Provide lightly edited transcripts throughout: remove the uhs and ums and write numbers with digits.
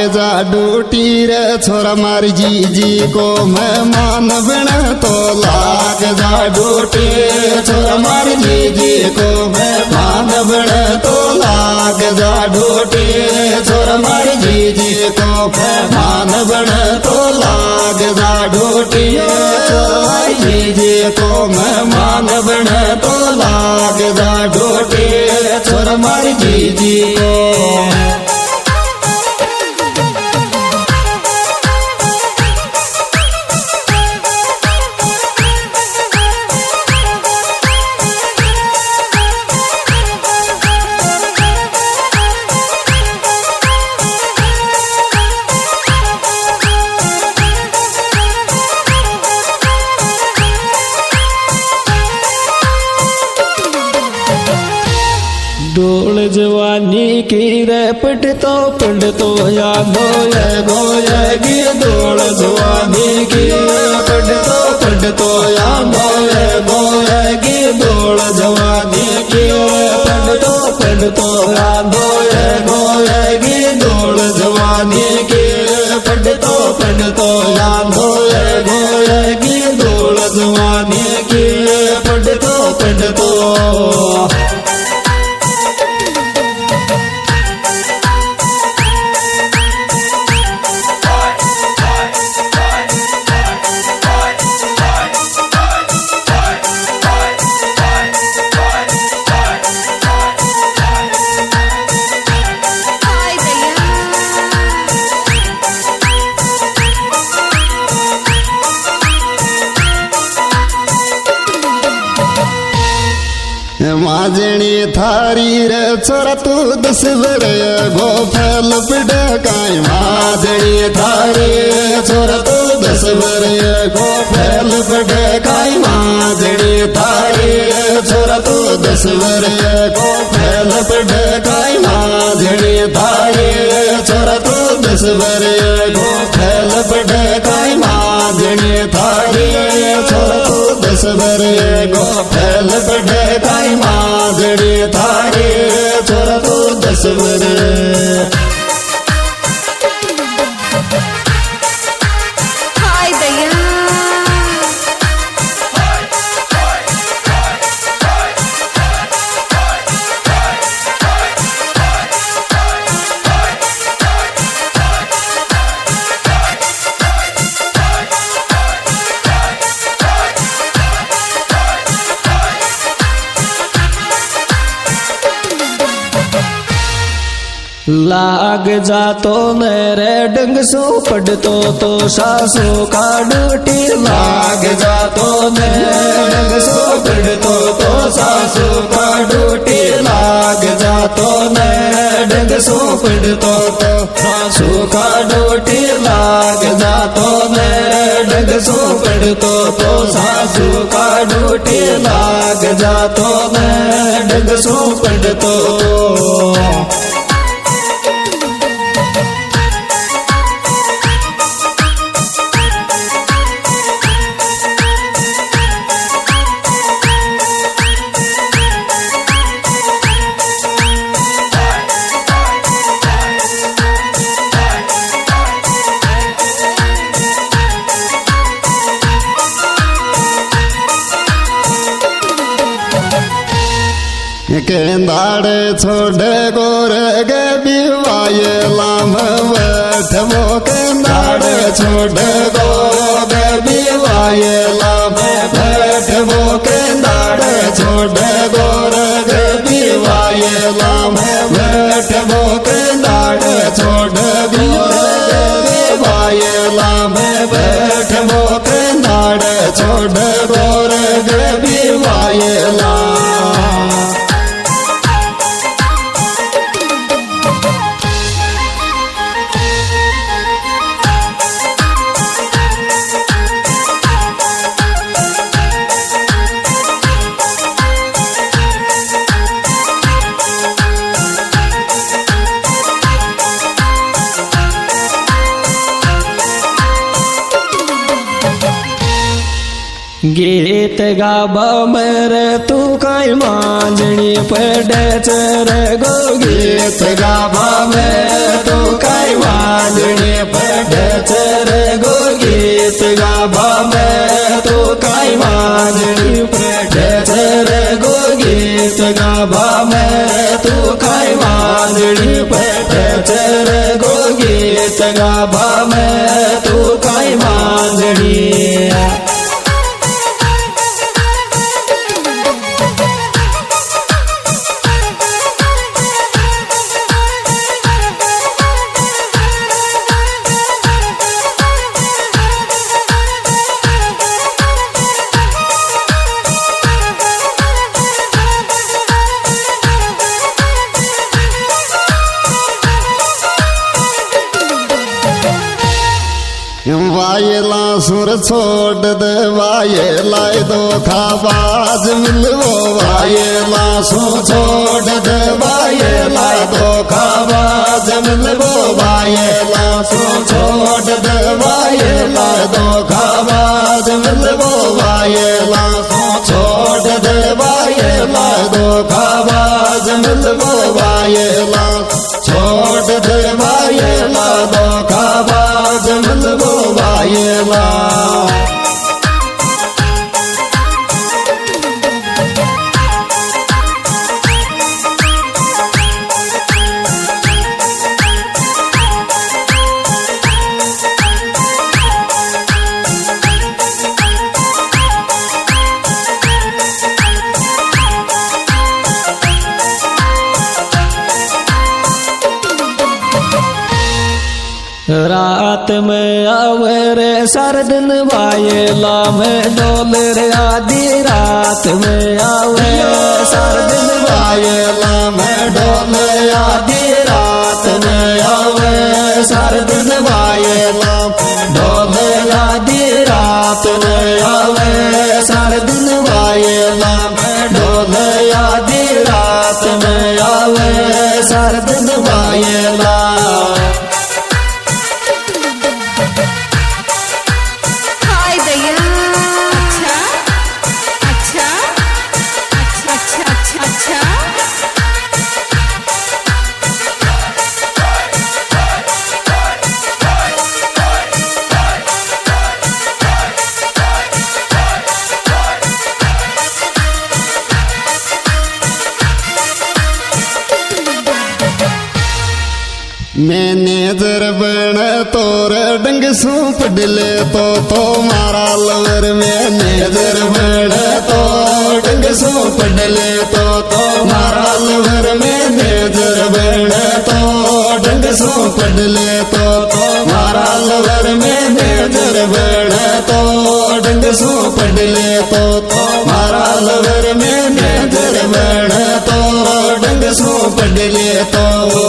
जा डूटी रे छोरा मारी जीजी को मेहमान बना तो लाग जा डूटी छोरा मारी जीजी को मेहमान बना तो लाग जा डूटी छोरा मारी जीजी को मेहमान बना तो लाग जा डूटी जीजी को मेहमान बना तो लाग जा डूटी छोरा मारी जीजी को। डोल जवानी की रे पट तो यादो ये गोयगी डोल जवानी की पट तो यादो ये गोयगी डोल जवानी की पट तो यादो ये गोयगी डोल जवानी की पट तो यादो ये गोयगी डोल जवानी की पट तो माजनी थारी रे छोरा तू 10 वर गो फैल पिड़ा काई माजनी थारी छोरा तू 10 वर गो फैल पिड़ा काई माजनी थारी छोरा तू 10 वर गो फैल पिड़ा काई माजनी थारी छोरा तू 10 वर गो फैल पिड़ा काई माजनी थारी छोरा तू 10 वर गो फैल पिड़ा काई माजनी थारी छोरा तू 10 वर। लाग जातो मेरे डंग सो पड़तो तो सासू का डूटी लाग जातो मेरे डंग सो पड़तो तो सासू का डूटी लाग जातो मेरे डंग सो पड़तो तो सासू का डूटी लाग जातो मेरे डंग सो पड़तो तो सासू का डूटी लाग जातो मेरे डंग सो पड़तो। केंदाड़े छोड़े गोर गे बिवाए लाम बैठो केंदाड़े छोड़े गोर गे बिवाए लाम बैठो केंदाड़े छोड़े गोर गे बिवाए लाम बैठो केंदाड़े छोड़े बिवाए लाम बैठो केंदाड़े छोड़े गोर गे बिवाए लाम। गीत गाबा मेरे तू काई मांझनी पड़े चरे गो गीत गाबा मेरे तू काई मांजणी पड्याच रे गो गीत गाभा में तू काय मांजणी पड्याच रे गो गीत गाभा में तू काय मांजणी पड्याच रे गो गीत गाभा में तू काय मांजणी वायला सुर छोड़ दे वायला दो खाबाज मिलवो वायला सुर छोड़ दे वायला दो खाबाज मिलवो वायला सुर छोड़ दे वायला दो खाबाज मिलवो वायला सुर छोड़ दे वायला दो खाबाज मिलवो वायला छोड़ दे वायला दो खाबाज मिलवो वायला रात में आवे रे सरदन वायला में डोल रे आधी रात में आवे सरदन वायला में डोल आधी रात में आवे सरदन वायला डोल आधी रात में आवे सरदन वायला में डोल आधी रात में आवे सरदन वायला मैनेजर बन तोर डंग सूप डिले तो मारा लवर मैनेजर बन तो डंग सूप डिले तो मारा लवर मैनेजर बन तो डंग सूप डिले तो मारा लवर मैनेजर बन तो डंग सूप डिले तो मारा लवर मैनेजर बन तो डंग सूप डिले तो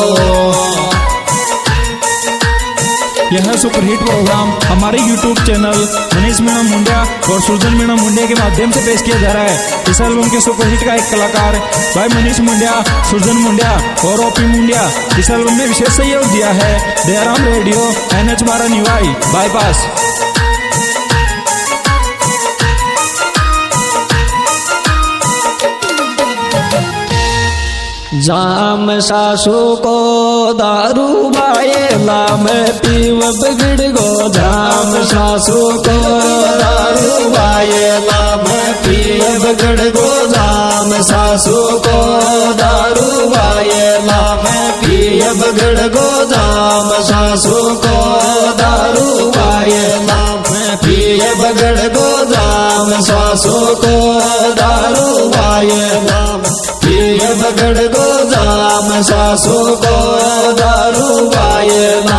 यह सुपरहिट प्रोग्राम हमारे YouTube चैनल मनीष मीणा मुंडिया और सुरजन मीणा मुंडिया के माध्यम से पेश किया जा रहा है। इस एल्बम के सुपरहिट का एक कलाकार भाई मनीष मुंडिया, सुरजन मुंडिया और ओपी मुंडिया। इस एल्बम में विशेष सहयोग दिया है Dayaram radio NH 12 Niwai bypass. जाम सासू को दारू वायला में पीव बिगड़ गो जाम सासू को दारू वायला में पीव बिगड़ गो जाम सासू को दारू वायला में पीव बिगड़ गो जाम सासू को दारू वायला में पीव बिगड़ गो जाम सासू को दारू वायला पीव बिगड़ गो जाम सासू को दारू वायला।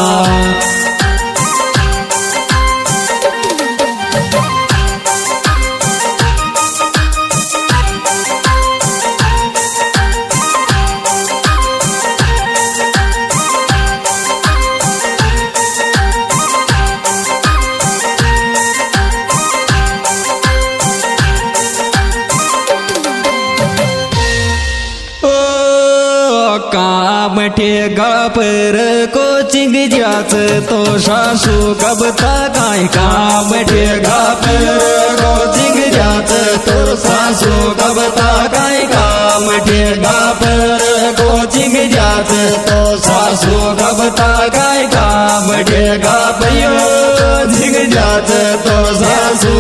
ठेगा पर कोचिंग जाच तो सासू कब तक आई काम ठेगा पर कोचिंग जाच तो सासू कब तक आई काम ठेगा पर कोचिंग जाच तो सासू कब तक आई वडेगा भयो झिंग जात तो सासू